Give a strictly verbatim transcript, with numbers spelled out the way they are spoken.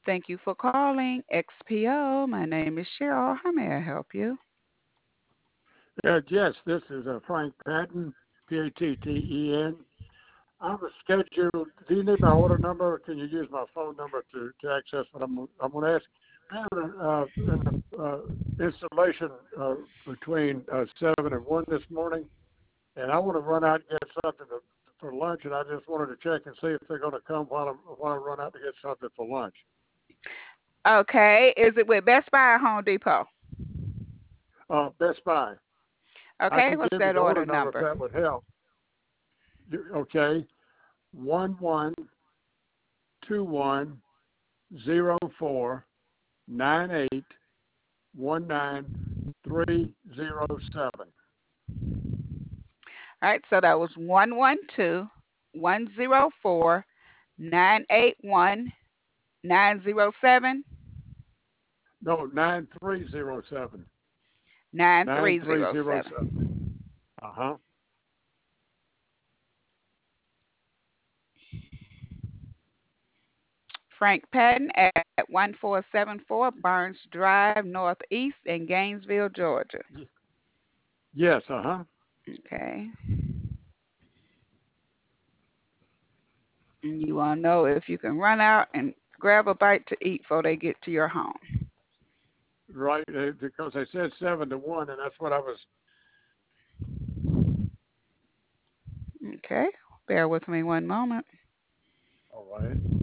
Thank you for calling X P O. My name is Cheryl. How may I help you? Uh, yes, this is uh, Frank Patton, P A T T E N. I was scheduled. Do you need my order number, or can you use my phone number to, to access what I'm, I'm going to ask? I have an, uh, an uh, installation uh, between uh, seven and one this morning, and I want to run out and get something to, for lunch, and I just wanted to check and see if they're going to come while, I'm, while I run out to get something for lunch. Okay. Is it with Best Buy or Home Depot? Uh, Best Buy. I Okay. can What's give you that the order order number if number? that would help. You- Okay, one one two one zero four nine eight one nine three zero seven. All right. So that was one one two one zero four nine eight one nine zero seven No, nine three zero seven. nine Nine three three zero zero seven. seven. Uh huh. Frank Patton at one four seven four Burns Drive, Northeast in Gainesville, Georgia. Yes. Uh huh. Okay. And you want to know if you can run out and grab a bite to eat before they get to your home. Right. uh, Because they said seven to one, and that's what I was. Okay. Bear with me one moment. All right.